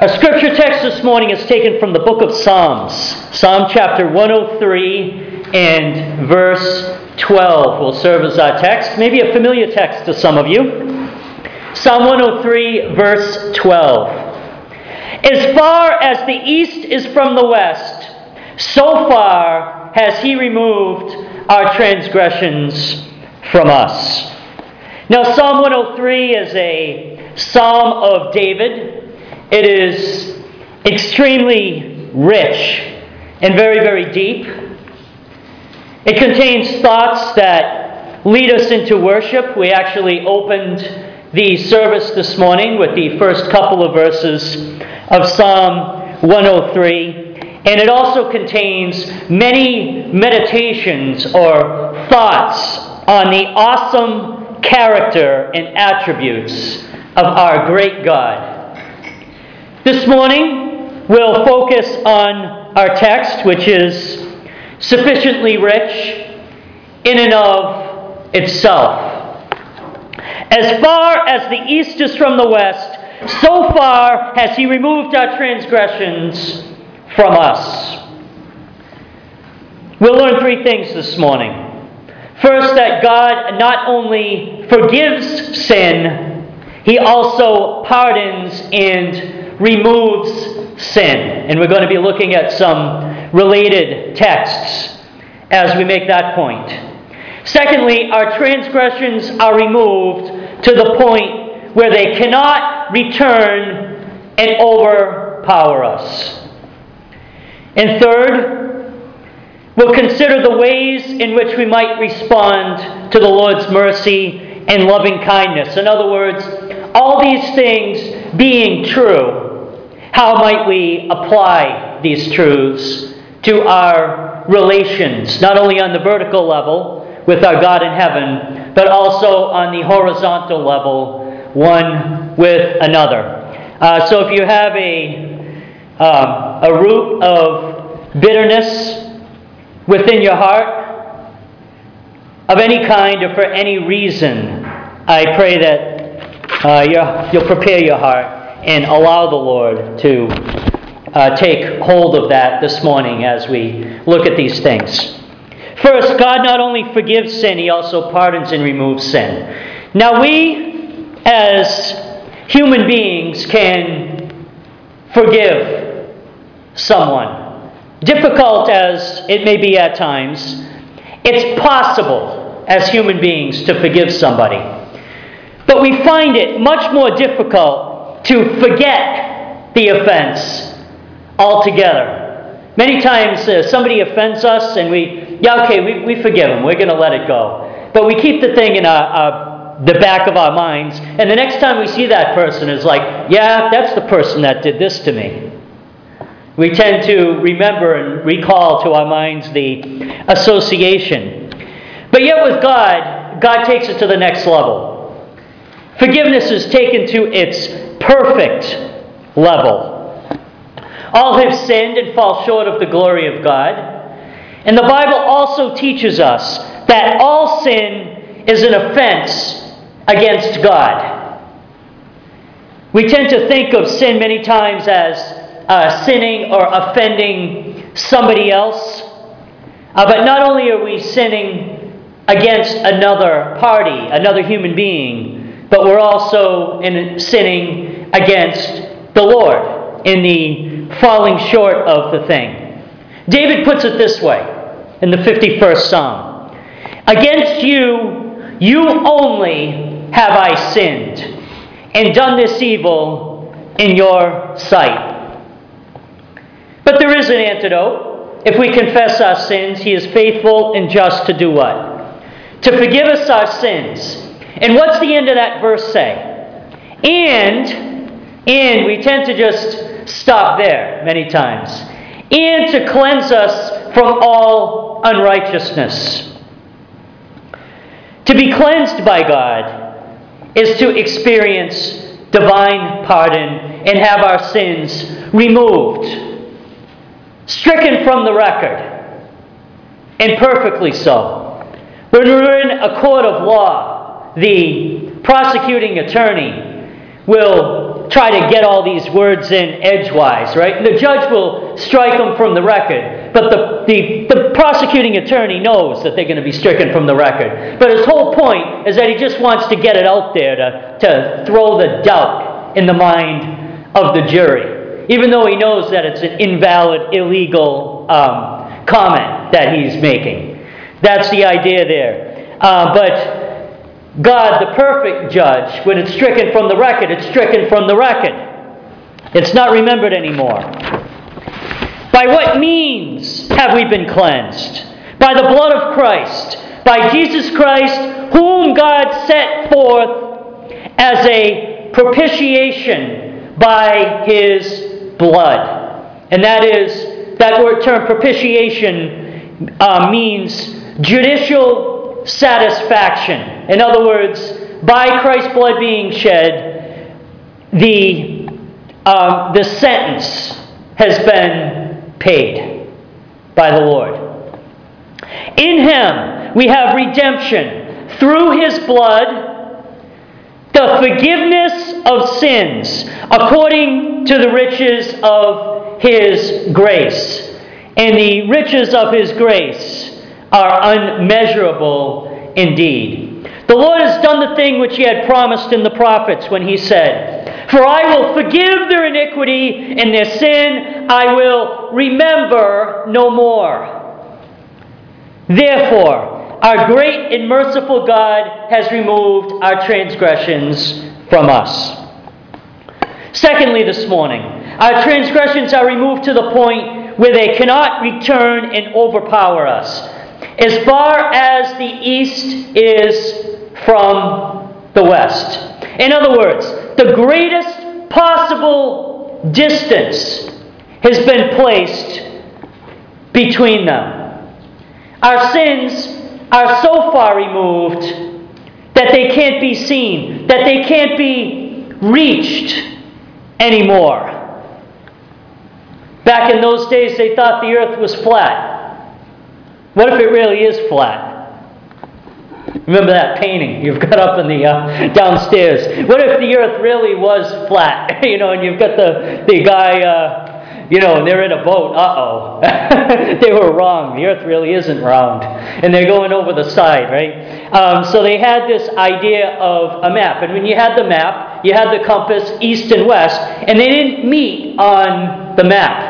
Our scripture text this morning is taken from the book of Psalms, Psalm chapter 103 and verse 12 will serve as our text, maybe a familiar text to some of you. Psalm 103, verse 12. As far as the east is from the west, so far has He removed our transgressions from us. Now, Psalm 103 is a psalm of David. It is extremely rich and very, very deep. It contains thoughts that lead us into worship. We actually opened the service this morning with the first couple of verses of Psalm 103. And it also contains many meditations or thoughts on the awesome character and attributes of our great God. This morning, we'll focus on our text, which is sufficiently rich in and of itself. As far as the east is from the west, so far has He removed our transgressions from us. We'll learn three things this morning. First, that God not only forgives sin, He also pardons and removes sin. And we're going to be looking at some related texts as we make that point. Secondly, our transgressions are removed to the point where they cannot return and overpower us. And third, we'll consider the ways in which we might respond to the Lord's mercy and loving kindness. In other words, all these things being true, how might we apply these truths to our relations, not only on the vertical level with our God in heaven, but also on the horizontal level, one with another. So if you have a root of bitterness within your heart, of any kind or for any reason, I pray that you'll prepare your heart and allow the Lord to take hold of that this morning as we look at these things. First, God not only forgives sin, He also pardons and removes sin. Now we, as human beings, can forgive someone. Difficult as it may be at times, it's possible as human beings to forgive somebody. But we find it much more difficult to forget the offense altogether. Many times somebody offends us and we forgive them. We're going to let it go. But we keep the thing in the back of our minds, and the next time we see that person is like, yeah, that's the person that did this to me. We tend to remember and recall to our minds the association. But yet with God, God takes it to the next level. Forgiveness is taken to its perfect level. All have sinned and fall short of the glory of God. And the Bible also teaches us that all sin is an offense against God. We tend to think of sin many times as sinning or offending somebody else. But not only are we sinning against another party, another human being, but we're also sinning against the Lord in the falling short of the thing. David puts it this way in the 51st Psalm. Against you, you only have I sinned, and done this evil in your sight. But there is an antidote. If we confess our sins, He is faithful and just to do what? To forgive us our sins. And what's the end of that verse say? And we tend to just stop there many times. And to cleanse us from all unrighteousness. To be cleansed by God is to experience divine pardon and have our sins removed, stricken from the record, and perfectly so. When we're in a court of law, the prosecuting attorney will will try to get all these words in edgewise, right? And the judge will strike them from the record. But the prosecuting attorney knows that they're going to be stricken from the record. But his whole point is that he just wants to get it out there to throw the doubt in the mind of the jury, even though he knows that it's an invalid, illegal comment that he's making. That's the idea there. But God, the perfect judge, when it's stricken from the record, it's stricken from the record. It's not remembered anymore. By what means have we been cleansed? By the blood of Christ, by Jesus Christ, whom God set forth as a propitiation by His blood. And that word term propitiation means judicial satisfaction. In other words, by Christ's blood being shed, the sentence has been paid by the Lord. In Him we have redemption through His blood, the forgiveness of sins according to the riches of His grace. And the riches of His grace are unmeasurable indeed. The Lord has done the thing which He had promised in the prophets when He said, "For I will forgive their iniquity, and their sin I will remember no more." Therefore, our great and merciful God has removed our transgressions from us. Secondly, this morning, our transgressions are removed to the point where they cannot return and overpower us. As far as the east is from the west. In other words, the greatest possible distance has been placed between them. Our sins are so far removed that they can't be seen, that they can't be reached anymore. Back in those days, they thought the earth was flat. What if it really is flat? Remember that painting you've got up in the downstairs? What if the earth really was flat? And you've got the guy, and they're in a boat. They were wrong. The earth really isn't round. And they're going over the side, right? So they had this idea of a map. And when you had the map, you had the compass east and west, and they didn't meet on the map.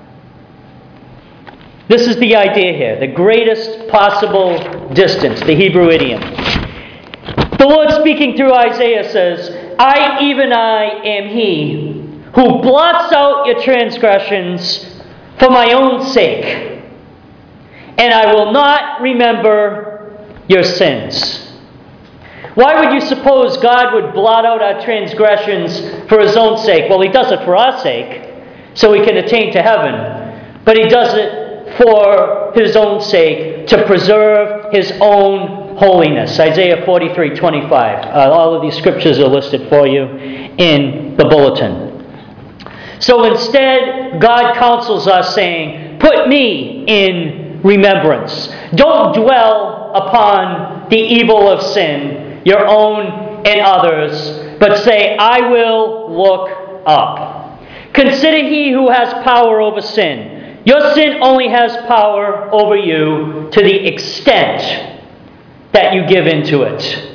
This is the idea here, the greatest possible distance, the Hebrew idiom. The Lord speaking through Isaiah says, "I, even I, am He who blots out your transgressions for my own sake, and I will not remember your sins." Why would you suppose God would blot out our transgressions for His own sake? Well, He does it for our sake, so we can attain to heaven. But He does it for His own sake, to preserve His own holiness. Isaiah 43:25. All of these scriptures are listed for you in the bulletin. So instead, God counsels us saying, put me in remembrance. Don't dwell upon the evil of sin, your own and others, but say, I will look up. Consider He who has power over sin. Your sin only has power over you to the extent that you give into it.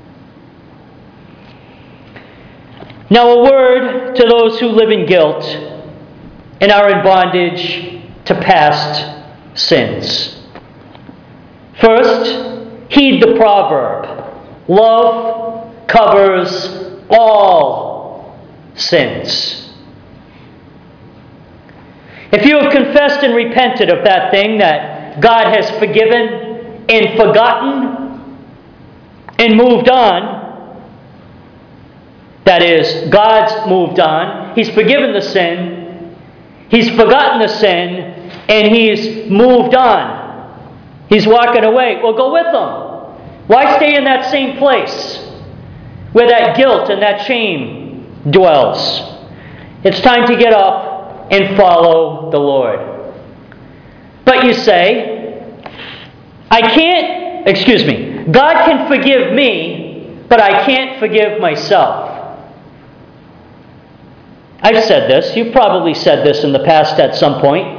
Now, a word to those who live in guilt and are in bondage to past sins. First, heed the proverb. Love covers all sins. If you have confessed and repented of that thing that God has forgiven and forgotten and moved on, that is, God's moved on, He's forgiven the sin, He's forgotten the sin, and He's moved on. He's walking away. Well, go with Him. Why stay in that same place where that guilt and that shame dwells? It's time to get up and follow the Lord. But you say, God can forgive me, but I can't forgive myself. I've said this. You've probably said this in the past at some point.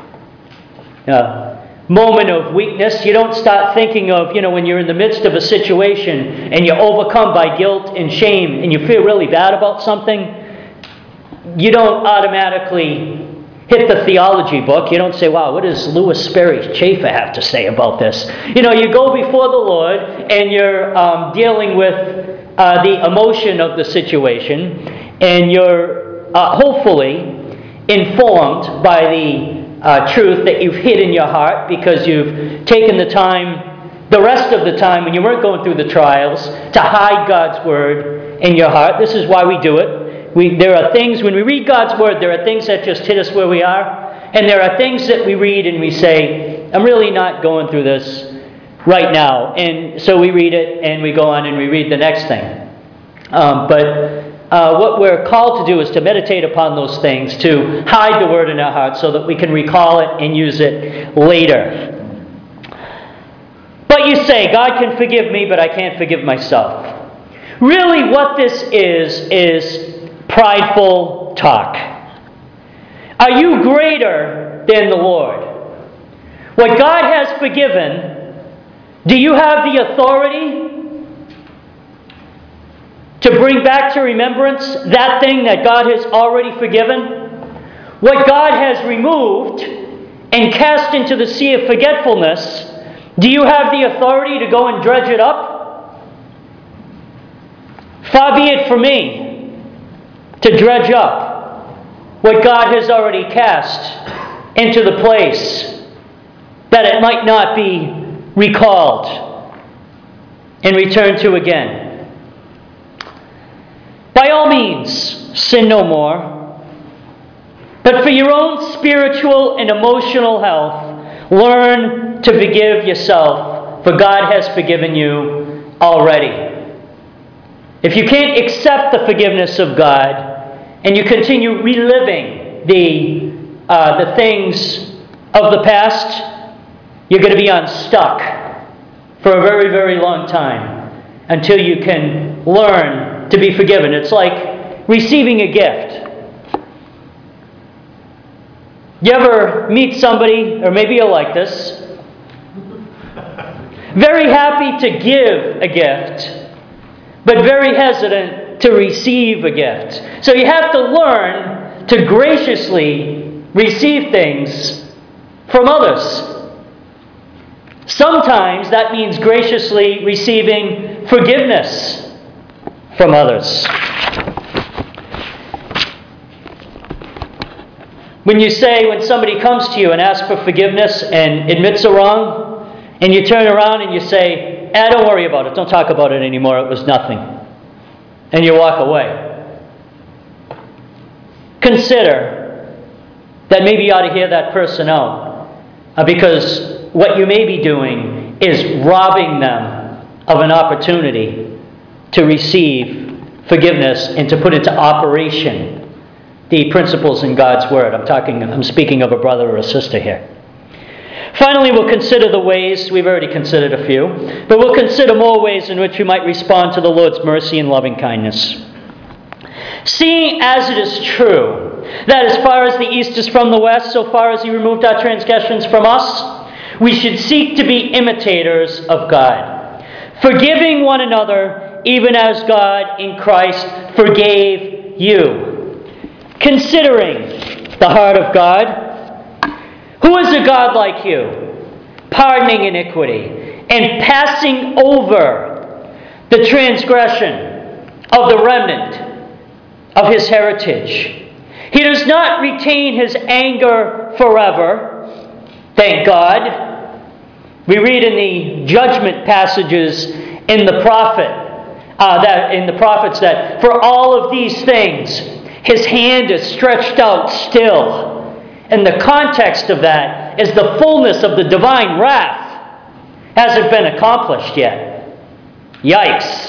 Moment of weakness. You don't start thinking of, when you're in the midst of a situation and you're overcome by guilt and shame and you feel really bad about something, you don't automatically hit the theology book. You don't say, wow, what does Louis Sperry Chafer have to say about this? You go before the Lord and you're dealing with the emotion of the situation, and you're hopefully informed by the truth that you've hid in your heart because you've taken the time, the rest of the time when you weren't going through the trials, to hide God's Word in your heart. This is why we do it. There are things, when we read God's Word, there are things that just hit us where we are, and there are things that we read and we say, I'm really not going through this right now. And so we read it and we go on and we read the next thing. But what we're called to do is to meditate upon those things, to hide the Word in our hearts so that we can recall it and use it later. But you say, God can forgive me, but I can't forgive myself. Really what this is prideful talk. Are you greater than the Lord? What God has forgiven, do you have the authority to bring back to remembrance that thing that God has already forgiven? What God has removed and cast into the sea of forgetfulness, do you have the authority to go and dredge it up? Far be it from me to dredge up what God has already cast into the place, that it might not be recalled and returned to again. By all means, sin no more. But for your own spiritual and emotional health, learn to forgive yourself, for God has forgiven you already. If you can't accept the forgiveness of God, and you continue reliving the things of the past, you're going to be unstuck for a very, very long time until you can learn to be forgiven. It's like receiving a gift. You ever meet somebody, or maybe you're like this, very happy to give a gift, but very hesitant to receive a gift. So you have to learn to graciously receive things from others. Sometimes that means graciously receiving forgiveness from others. When somebody comes to you and asks for forgiveness and admits a wrong, and you turn around and you say, don't worry about it, don't talk about it anymore, it was nothing, and you walk away, consider that maybe you ought to hear that person out, because what you may be doing is robbing them of an opportunity to receive forgiveness and to put into operation the principles in God's Word. I'm speaking of a brother or a sister here. Finally, we'll consider the ways, we've already considered a few, but we'll consider more ways in which we might respond to the Lord's mercy and loving kindness. Seeing as it is true that as far as the east is from the west, so far as He removed our transgressions from us, we should seek to be imitators of God, forgiving one another even as God in Christ forgave you. Considering the heart of God, who is a God like you, pardoning iniquity and passing over the transgression of the remnant of His heritage? He does not retain His anger forever, thank God. We read in the judgment passages in the prophets that for all of these things His hand is stretched out still. And the context of that is the fullness of the divine wrath hasn't been accomplished yet. Yikes.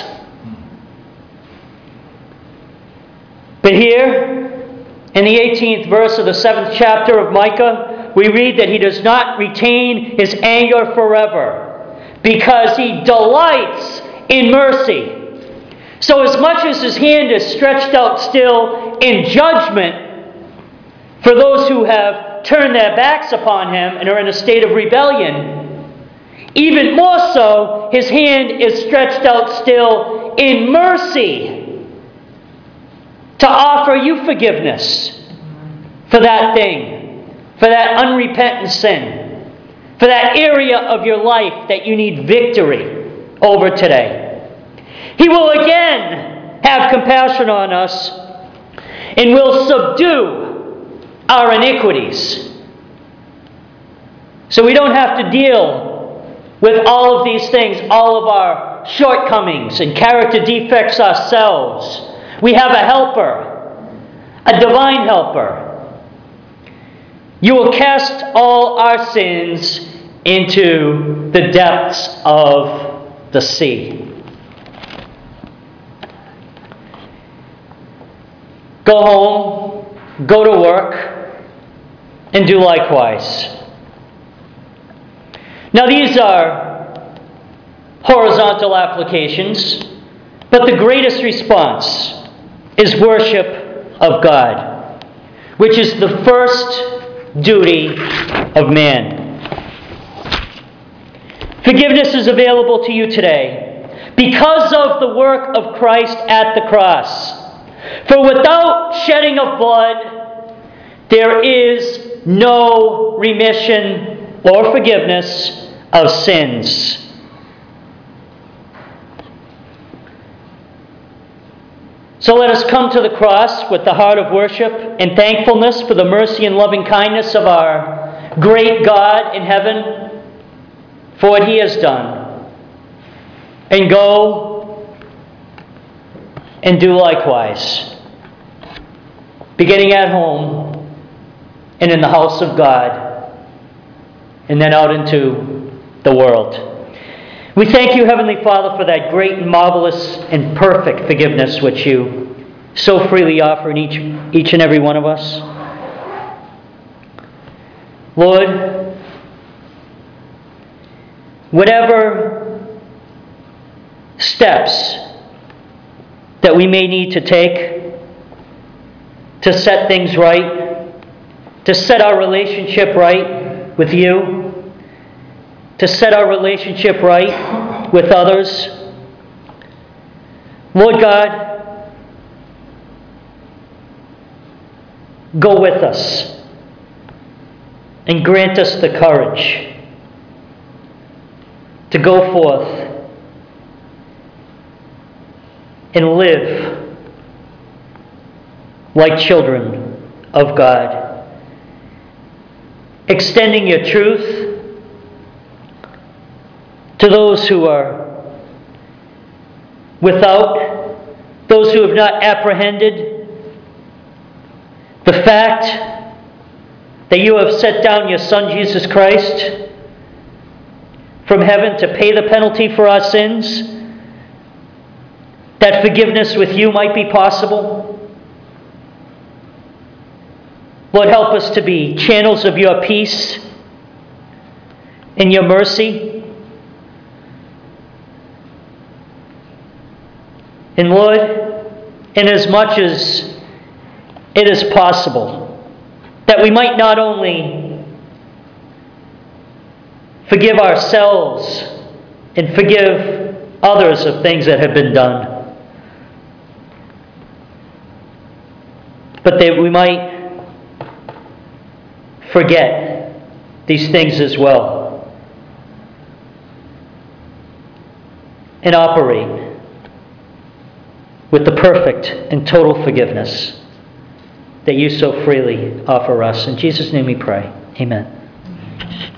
But here, in the 18th verse of the 7th chapter of Micah, we read that He does not retain His anger forever because He delights in mercy. So as much as his hand is stretched out still in judgment for those who have turned their backs upon him and are in a state of rebellion, even more so, his hand is stretched out still in mercy to offer you forgiveness for that thing, for that unrepentant sin, for that area of your life that you need victory over today. He will again have compassion on us and will subdue our iniquities. So we don't have to deal with all of these things, all of our shortcomings and character defects ourselves. We have a helper, a divine helper. You will cast all our sins into the depths of the sea. Go home, go to work, and do likewise. Now these are horizontal applications, but the greatest response is worship of God, which is the first duty of man. Forgiveness is available to you today because of the work of Christ at the cross. For without shedding of blood, there is no remission or forgiveness of sins. So let us come to the cross with the heart of worship and thankfulness for the mercy and loving kindness of our great God in heaven for what He has done. And go and do likewise, beginning at home and in the house of God, and then out into the world. We thank you, Heavenly Father, for that great and marvelous and perfect forgiveness which you so freely offer in each and every one of us. Lord, whatever steps that we may need to take to set things right, to set our relationship right with you, to set our relationship right with others. Lord God, go with us and grant us the courage to go forth and live like children of God, extending your truth to those who are without, those who have not apprehended the fact that you have set down your Son, Jesus Christ, from heaven to pay the penalty for our sins, that forgiveness with you might be possible. Lord, help us to be channels of your peace and your mercy. And Lord, inasmuch as it is possible that we might not only forgive ourselves and forgive others of things that have been done, but that we might forget these things as well and operate with the perfect and total forgiveness that you so freely offer us. In Jesus' name we pray. Amen.